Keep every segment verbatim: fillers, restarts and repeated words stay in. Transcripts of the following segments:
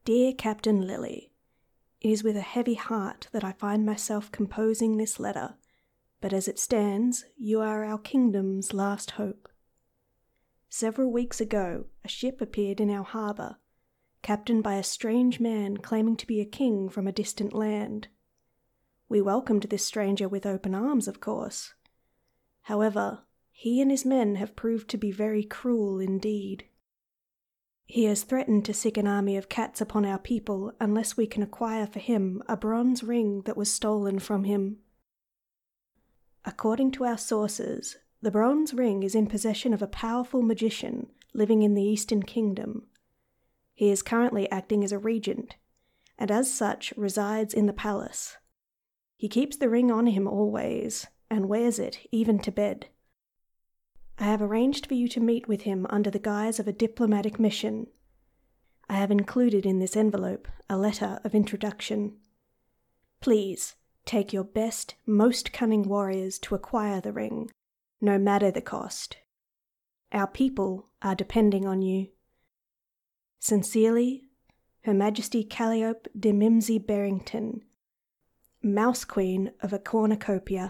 Dear Captain Lily, it is with a heavy heart that I find myself composing this letter, but as it stands, you are our kingdom's last hope. Several weeks ago, a ship appeared in our harbour, captained by a strange man claiming to be a king from a distant land. We welcomed this stranger with open arms, of course. However, he and his men have proved to be very cruel indeed. He has threatened to sick an army of cats upon our people unless we can acquire for him a bronze ring that was stolen from him. According to our sources, the bronze ring is in possession of a powerful magician living in the Eastern Kingdom. He is currently acting as a regent, and as such resides in the palace. He keeps the ring on him always, and wears it even to bed. I have arranged for you to meet with him under the guise of a diplomatic mission. I have included in this envelope a letter of introduction. Please take your best, most cunning warriors to acquire the ring, no matter the cost. Our people are depending on you. Sincerely, Her Majesty Calliope de Mimsy Barrington, Mouse Queen of a Cornucopia.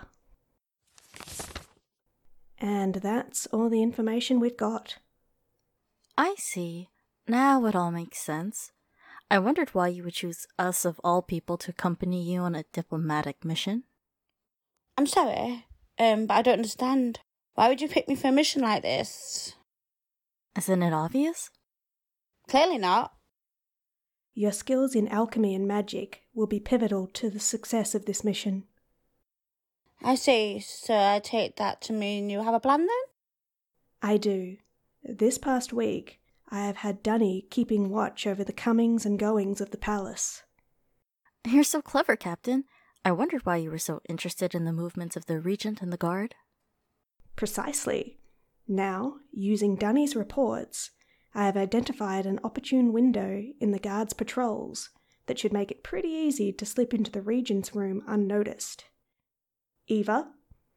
And that's all the information we've got. I see. Now it all makes sense. I wondered why you would choose us of all people to accompany you on a diplomatic mission. I'm sorry, um, but I don't understand. Why would you pick me for a mission like this? Isn't it obvious? Clearly not. Your skills in alchemy and magic will be pivotal to the success of this mission. I see, so I take that to mean you have a plan then? I do. This past week, I have had Dunny keeping watch over the comings and goings of the palace. You're so clever, Captain. I wondered why you were so interested in the movements of the Regent and the Guard. Precisely. Now, using Dunny's reports, I have identified an opportune window in the Guard's patrols that should make it pretty easy to slip into the Regent's room unnoticed. Eva?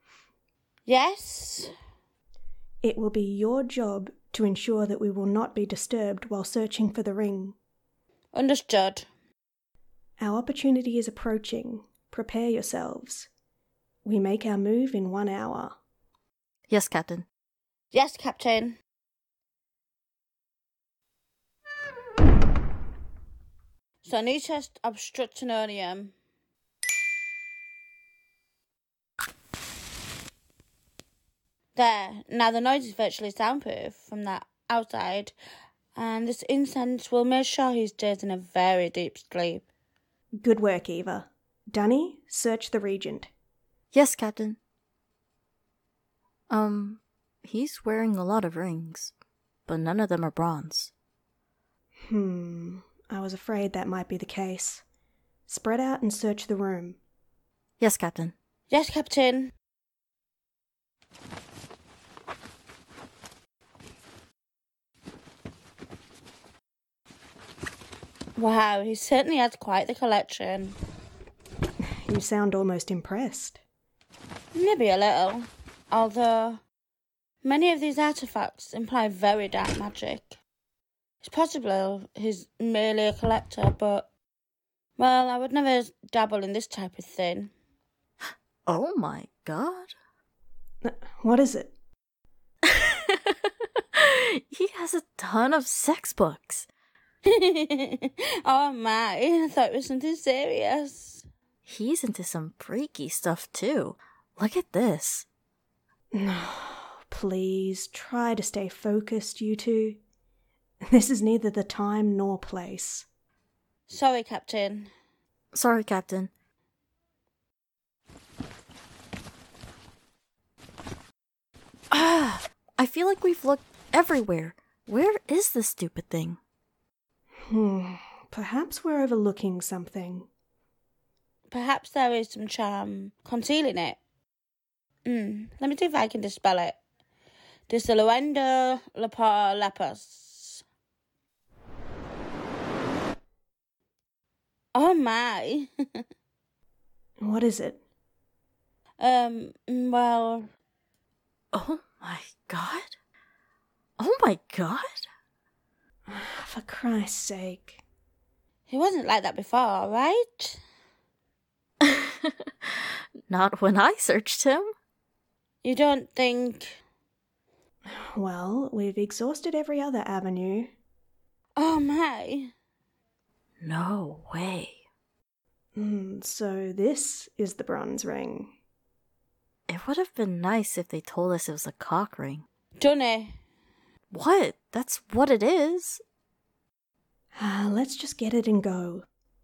Yes? It will be your job to ensure that we will not be disturbed while searching for the ring. Understood. Our opportunity is approaching. Prepare yourselves. We make our move in one hour. Yes, Captain. Yes, Captain. So new test obstructiononium. There, now the noise is virtually soundproof from that outside, and this incense will make sure he stays in a very deep sleep. Good work, Eva. Dunny, search the Regent. Yes, Captain. Um, he's wearing a lot of rings, but none of them are bronze. Hmm, I was afraid that might be the case. Spread out and search the room. Yes, Captain. Yes, Captain. Wow, he certainly has quite the collection. You sound almost impressed. Maybe a little. Although, many of these artefacts imply very dark magic. It's possible he's merely a collector, but, well, I would never dabble in this type of thing. Oh my god. What is it? He has a ton of sex books. Oh my, I thought it was something serious. He's into some freaky stuff too. Look at this. Please, try to stay focused, you two. This is neither the time nor place. Sorry, Captain. Sorry, Captain. Ah, I feel like we've looked everywhere. Where is this stupid thing? Hmm, perhaps we're overlooking something. Perhaps there is some charm concealing it. Hmm, let me see if I can dispel it. Dissoluendo Lepar Lepus. Oh my. What is it? Um, well... Oh my god? Oh my god? For Christ's sake. He wasn't like that before, right? Not when I searched him. You don't think... Well, we've exhausted every other avenue. Oh my. No way. Mm, so this is the bronze ring. It would have been nice if they told us it was a cock ring. Dunny. What? That's what it is. Let's just get it and go.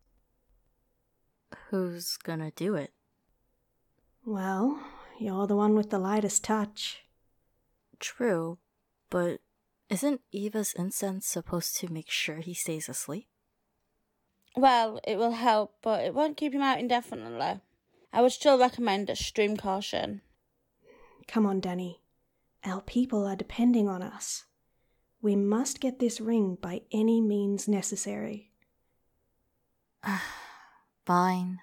Who's gonna do it? Well, you're the one with the lightest touch. True, but isn't Eva's incense supposed to make sure he stays asleep? Well, it will help, but it won't keep him out indefinitely. I would still recommend extreme caution. Come on, Danny. Our people are depending on us. We must get this ring by any means necessary. Fine.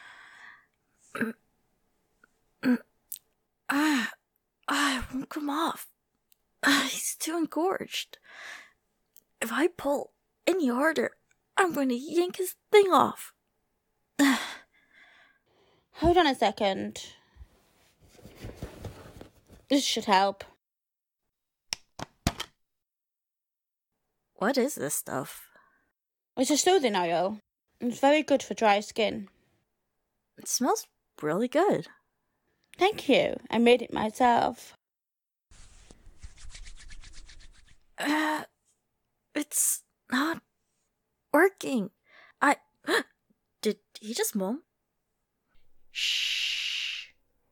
Ah, ah, it won't come off. Ah, he's too engorged. If I pull any harder, I'm going to yank his thing off. Hold on a second. This should help. What is this stuff? It's a soothing oil. It's very good for dry skin. It smells really good. Thank you. I made it myself. Uh, it's not working. I... Did he just moan? Shh.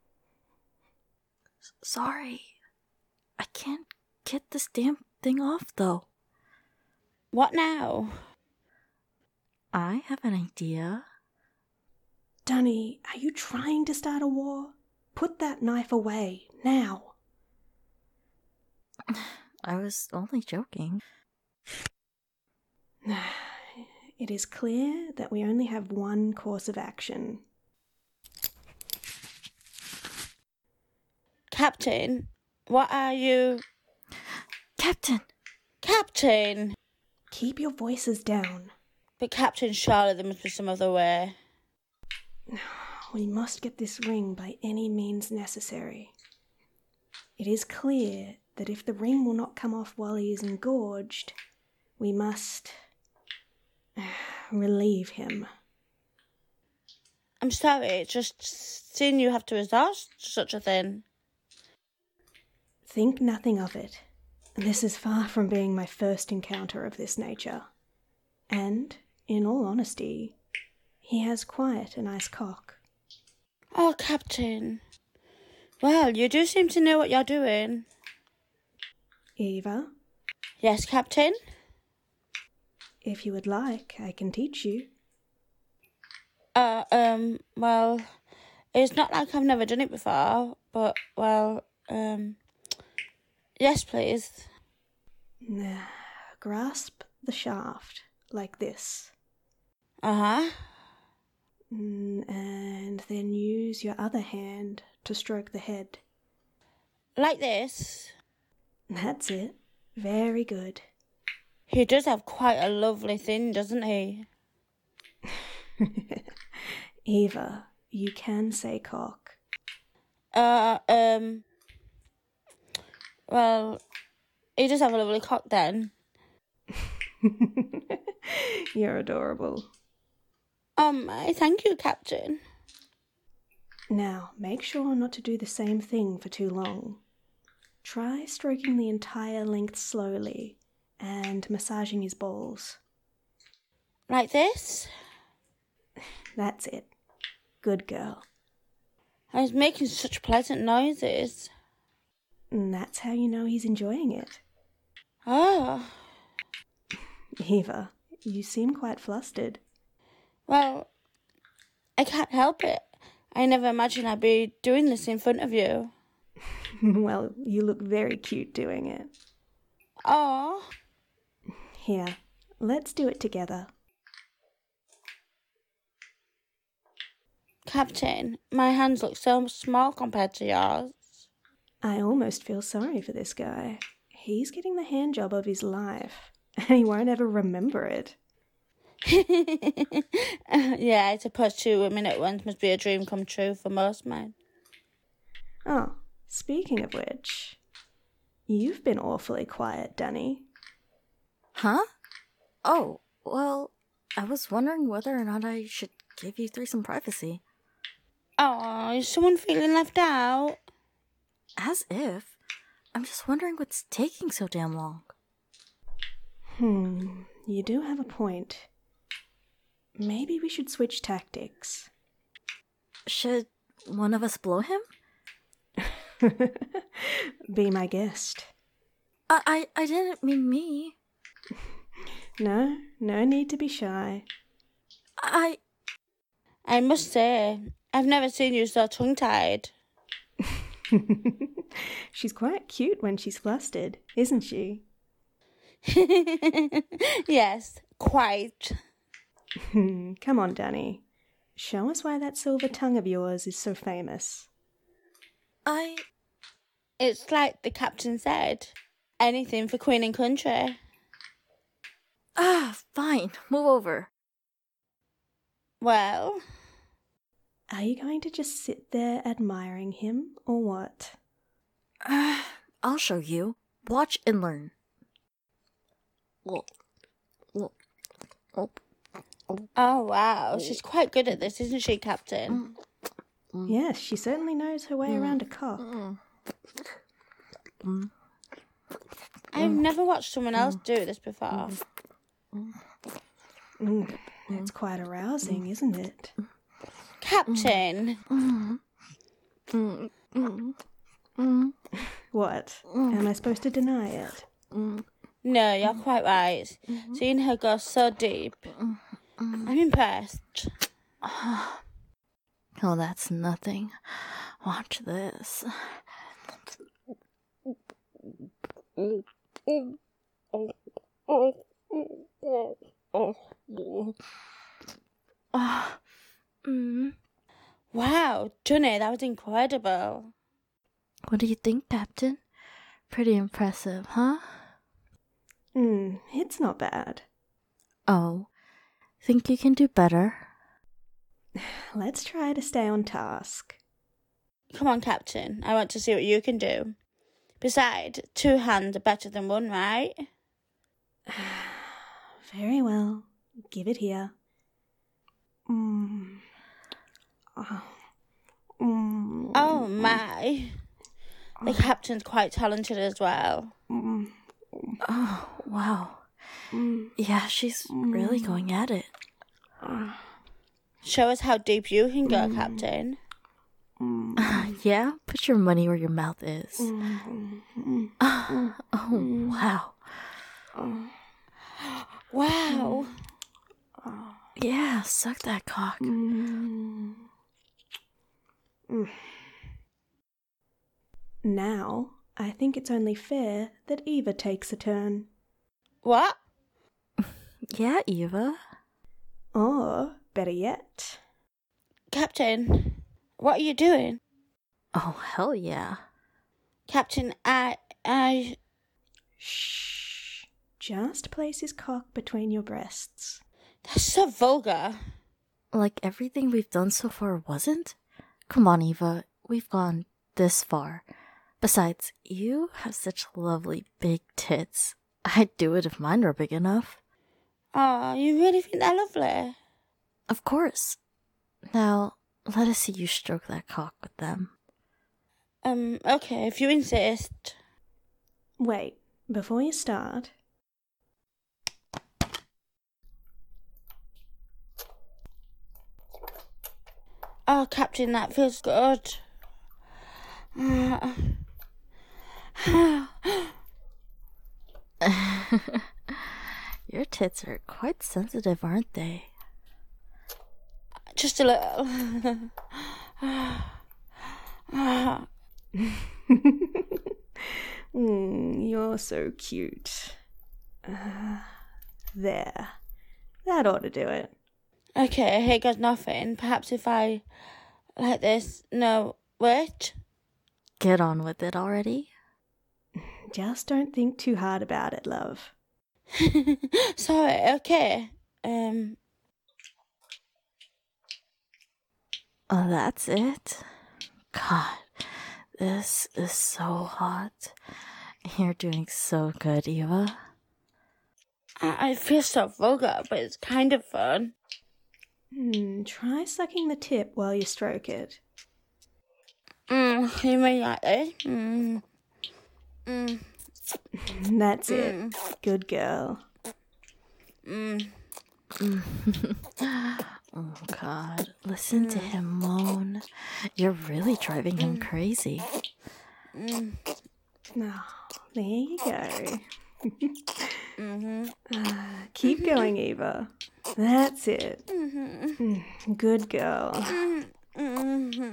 Sorry. I can't get this damn thing off, though. What now? I have an idea. Dunny, are you trying to start a war? Put that knife away, now. I was only joking. It is clear that we only have one course of action. Captain, what are you... Captain! Captain! Keep your voices down. But Captain, surely there must be some other way. We must get this ring by any means necessary. It is clear that if the ring will not come off while he is engorged, we must relieve him. I'm sorry, it's just seeing you have to resort to such a thing. Think nothing of it. This is far from being my first encounter of this nature. And, in all honesty, he has quite a nice cock. Oh, Captain. Well, you do seem to know what you're doing. Eva? Yes, Captain? If you would like, I can teach you. Uh, um, well, it's not like I've never done it before, but, well, um, yes, please. Nah, grasp the shaft, like this. Uh-huh. Mm, and then use your other hand to stroke the head. Like this? That's it. Very good. He does have quite a lovely thing, doesn't he? Eva, you can say cock. Uh, um... Well, he does have a lovely cock then. You're adorable. Oh my, thank you, Captain. Now, make sure not to do the same thing for too long. Try stroking the entire length slowly and massaging his balls. Like this? That's it. Good girl. I was making such pleasant noises. And that's how you know he's enjoying it. Oh. Eva, you seem quite flustered. Well, I can't help it. I never imagined I'd be doing this in front of you. Well, you look very cute doing it. Oh. Here, let's do it together. Captain, my hands look so small compared to yours. I almost feel sorry for this guy. He's getting the hand job of his life, and he won't ever remember it. Yeah, to push two women at once must be a dream come true for most men. Oh, speaking of which, you've been awfully quiet, Danny. Huh? Oh, well, I was wondering whether or not I should give you three some privacy. Oh, is someone feeling left out? As if. I'm just wondering what's taking so damn long. Hmm, you do have a point. Maybe we should switch tactics. Should one of us blow him? Be my guest. I, I, I didn't mean me. No, no need to be shy. I... I must say, I've never seen you so tongue-tied. She's quite cute when she's flustered, isn't she? Yes, quite. Come on, Danny. Show us why that silver tongue of yours is so famous. I... It's like the captain said, anything for Queen and country. Ah, fine. Move over. Well... Are you going to just sit there admiring him, or what? Uh, I'll show you. Watch and learn. Oh, wow. She's quite good at this, isn't she, Captain? Yes, she certainly knows her way around a cock. I've never watched someone else do this before. Mm, it's quite arousing, isn't it? Captain! What? Am I supposed to deny it? No, you're quite right. Seeing her go so deep. I'm impressed. Oh, that's nothing. Watch this. Oh, mm. Wow, Johnny, that was incredible. What do you think, Captain? Pretty impressive, huh? Hmm, it's not bad. Oh, think you can do better? Let's try to stay on task. Come on, Captain. I want to see what you can do. Besides, two hands are better than one, right? Very well. Give it here. Mm. Oh. Mm. Oh, my. The captain's quite talented as well. Mm. Oh, wow. Mm. Yeah, she's really going at it. Show us how deep you can go, Captain. Uh, yeah, put your money where your mouth is. Uh, oh, wow. Wow. Yeah, suck that cock. Now, I think it's only fair that Eva takes a turn. What? Yeah, Eva. Or, better yet... Captain, what are you doing? Oh, hell yeah. Captain, I... I... Shh. Just place his cock between your breasts. That's so vulgar. Like everything we've done so far wasn't? Come on, Eva. We've gone this far. Besides, you have such lovely big tits. I'd do it if mine were big enough. Oh, you really think they're lovely? Of course. Now, let us see you stroke that cock with them. Um, okay, if you insist. Wait, before you start... Oh, Captain, that feels good. Your tits are quite sensitive, aren't they? Just a little. mm, you're so cute. Uh, there. That ought to do it. Okay, here goes nothing. Perhaps if I... like this... No, wait. Get on with it already. Just don't think too hard about it, love. Sorry, okay. Um. Oh, that's it? God, this is so hot. You're doing so good, Eva. I, I feel so vulgar, but it's kind of fun. Hmm, try sucking the tip while you stroke it. Mm, you mean like this? Mm. Mm. That's it. Mm. Good girl. Mm. Oh, God. Listen to him moan. You're really driving him crazy. Mm. Oh, there you go. Mm-hmm. uh, keep going, Eva. That's it. Mm-hmm. Mm, good girl. Mm-hmm.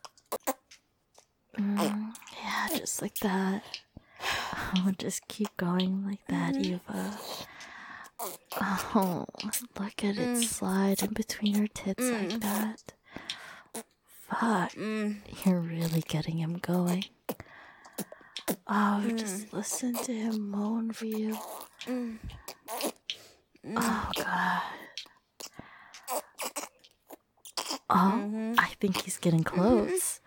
Mm, yeah, just like that. Oh, just keep going like that, Eva. Oh, look at it slide in between her tits like that. Fuck, you're really getting him going. Oh, just listen to him moan for you. Oh, God. Oh, I think he's getting close.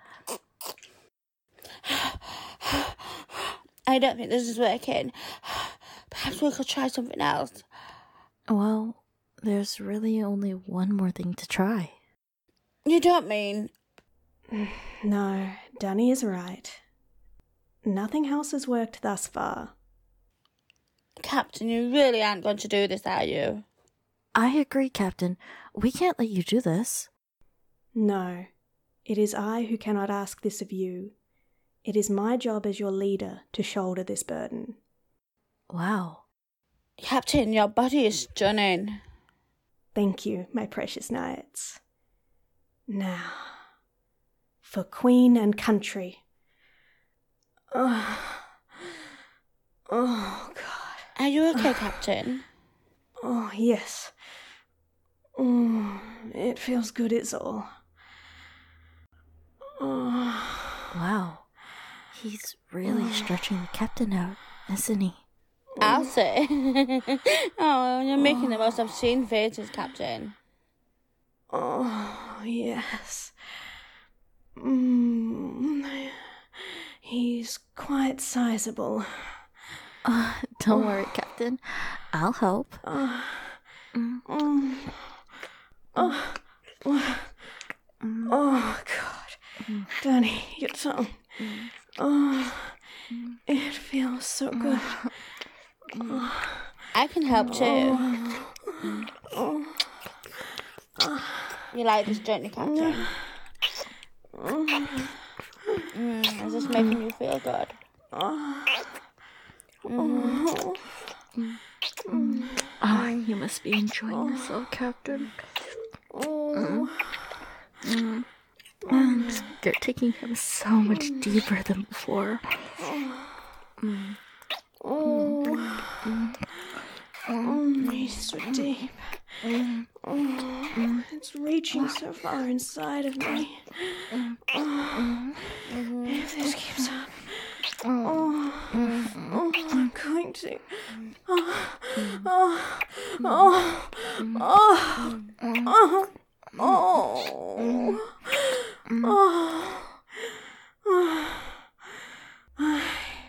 I don't think this is working. Perhaps we could try something else. Well, there's really only one more thing to try. You don't mean... No, Danny is right. Nothing else has worked thus far. Captain, you really aren't going to do this, are you? I agree, Captain. We can't let you do this. No, it is I who cannot ask this of you. It is my job as your leader to shoulder this burden. Wow. Captain, your body is stunning. Thank you, my precious knights. Now, for Queen and country. Oh, oh God. Are you okay, Captain? Oh, yes. Oh, it feels good, it's all. Oh. Wow. He's really stretching the captain out, isn't he? I'll say. Oh, you're making the most obscene faces, Captain. Oh, yes. Mm, he's quite sizable. Uh, don't worry, Captain. I'll help. Uh, Mm. mm, oh, oh, oh, God. Danny, your tongue. Oh, it feels so good. Oh, I can help too. oh, You like this, don't you, Captain? Mm, is this making you feel good? oh. Oh, you must be enjoying yourself, Captain. Oh. Mm. And you're taking him so much deeper than before. Mm. Oh. Oh, he's so deep. Oh, it's reaching so far inside of me. Oh, if this keeps up, oh, oh, I'm going to. Oh, oh, oh, oh, oh, oh, oh, oh. I,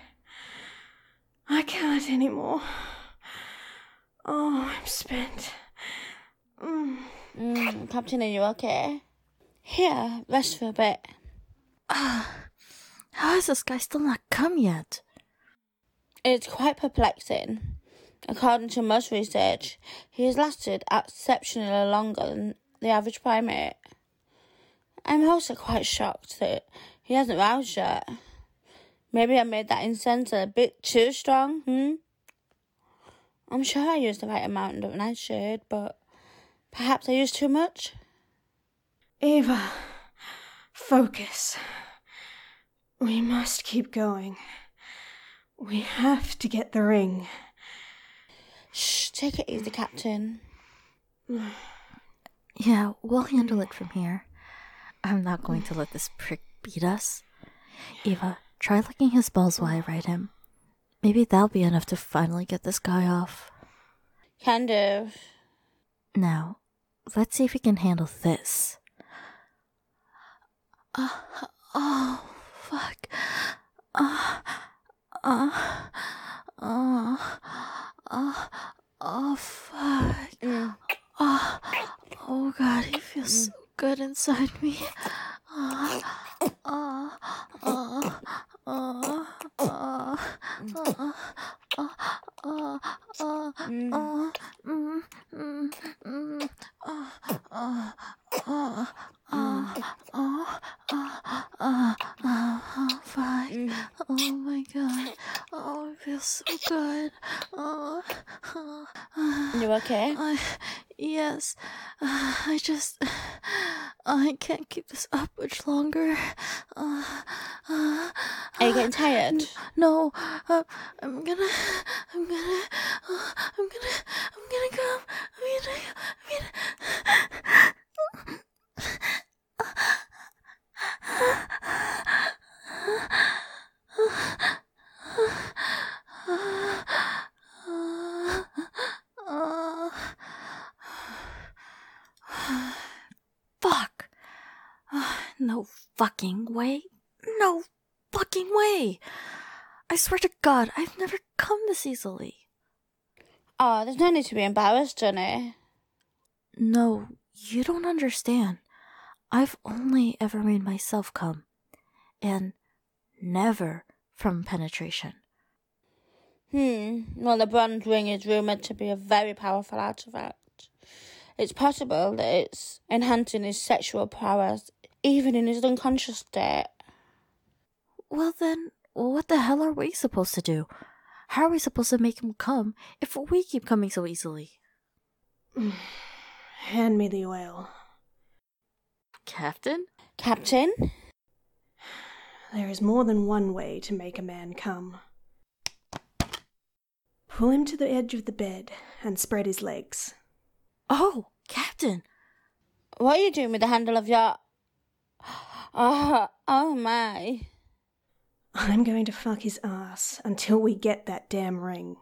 I can't anymore. Oh, I'm spent. Mm. Mm, Captain, are you okay? Here, rest for a bit. Ah, how has this guy still not come yet? It's quite perplexing. According to most research, he has lasted exceptionally longer than the average primate. I'm also quite shocked that he hasn't roused yet. Maybe I made that incense a bit too strong, hmm? I'm sure I used the right amount of nightshade, but perhaps I used too much? Eva, focus. We must keep going. We have to get the ring. Shh, take it easy, Captain. Yeah, we'll handle it from here. I'm not going to let this prick beat us. Eva, try licking his balls while I ride him. Maybe that'll be enough to finally get this guy off. Kind of. Now, let's see if we can handle this. Uh, oh, fuck. Uh, uh, uh, uh, oh, fuck. Mm. Oh, oh, God, it feels so good inside me. Uh, uh, uh, uh, uh, uh, uh, uh, uh, uh, Mm. uh, mm, mm, mm, uh, uh, uh, uh, uh, uh, uh, uh, fuck. Mm. Oh my God. Oh, it feels so good. Oh, uh, uh, You okay? I, yes. Uh, I just, I can't keep this up much longer. Uh, uh, Are you getting tired? No, uh, I'm gonna, I'm gonna, uh, I'm gonna, I'm gonna come. I'm gonna, I'm gonna. Fuck. No fucking way. No fucking way. I swear to God, I've never come this easily. Oh, there's no need to be embarrassed, Johnny. No, you don't understand. I've only ever made myself come. And never from penetration. Hmm. Well, the bronze ring is rumoured to be a very powerful artifact. It's possible that it's enhancing his sexual powers, even in his unconscious state. Well then, what the hell are we supposed to do? How are we supposed to make him come if we keep coming so easily? Hand me the oil. Captain? Captain? There is more than one way to make a man come. Pull him to the edge of the bed and spread his legs. Oh, Captain! What are you doing with the handle of your... Oh, oh my. I'm going to fuck his ass until we get that damn ring.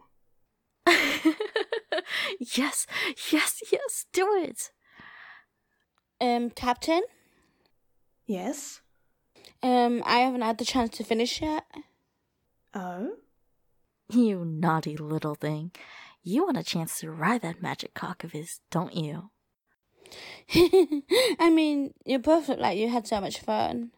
Yes, yes, yes, do it! Um, Captain? Yes? Um, I haven't had the chance to finish yet. Oh? You naughty little thing. You want a chance to ride that magic cock of his, don't you? I mean, you both look like you had so much fun.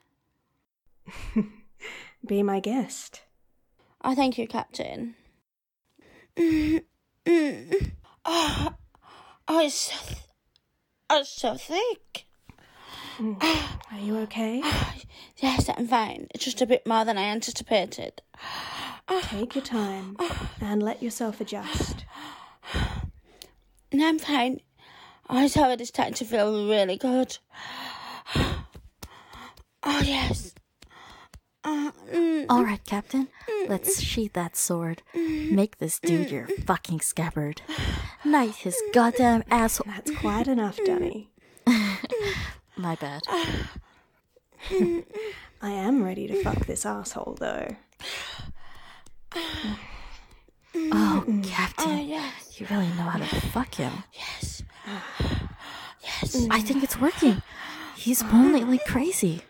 Be my guest. Oh, thank you, Captain. Mm, mm. Oh, oh, it's so, th- oh, it's so thick. Mm. Are you okay? Yes, I'm fine. It's just a bit more than I anticipated. Take your time and let yourself adjust. No, I'm fine. Oh, it's already starting to feel really good. Oh, yes. Uh, mm, Alright, Captain, let's sheath that sword. Make this dude your fucking scabbard. Knight his goddamn asshole. That's quite enough, Dunny. My bad. I am ready to fuck this asshole, though. Oh, oh, Captain, yes. you really know how to fuck him. Yes. Yes. I think it's working. He's moaning like crazy.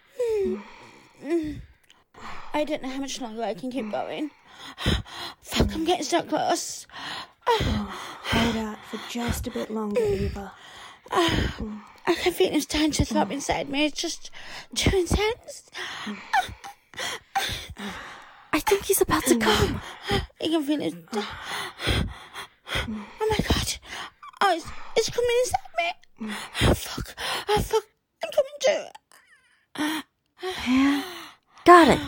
I don't know how much longer I can keep going. Fuck, I'm getting so close. Oh, hold out for just a bit longer, Eva. I can feel him starting to throb inside me. It's just too intense. I think he's about to come. I can feel it. Oh my God. Oh, it's, it's coming inside me. Oh, fuck. Oh, fuck. I'm coming too. Yeah. Got it.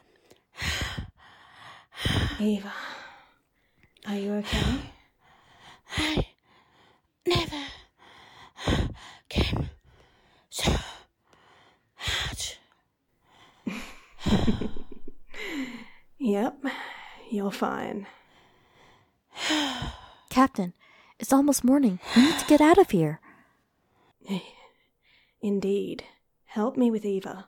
Eva, are you okay? I never came so hard. Yep, you're fine. Captain, it's almost morning. We need to get out of here. Indeed. Help me with Eva.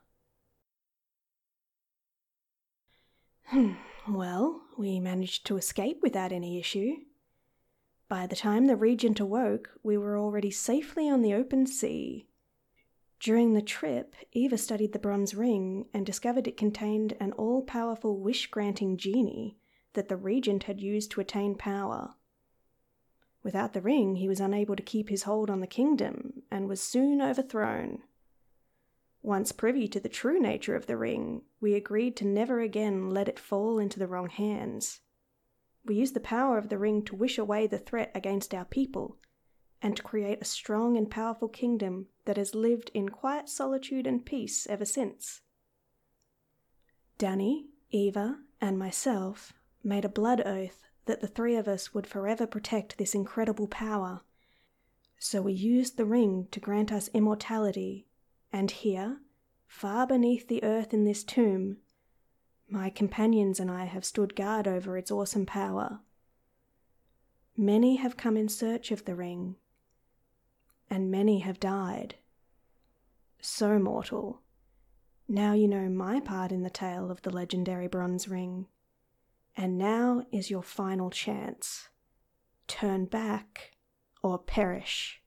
Hmm. Well, we managed to escape without any issue. By the time the regent awoke, we were already safely on the open sea. During the trip, Eva studied the bronze ring and discovered it contained an all-powerful wish-granting genie that the regent had used to attain power. Without the ring, he was unable to keep his hold on the kingdom and was soon overthrown. Once privy to the true nature of the ring, we agreed to never again let it fall into the wrong hands. We used the power of the ring to wish away the threat against our people and to create a strong and powerful kingdom that has lived in quiet solitude and peace ever since. Danny, Eva, and myself made a blood oath that the three of us would forever protect this incredible power. So we used the ring to grant us immortality, and here, far beneath the earth in this tomb, my companions and I have stood guard over its awesome power. Many have come in search of the ring, and many have died. So, mortal, now you know my part in the tale of the legendary bronze ring, and now is your final chance. Turn back or perish.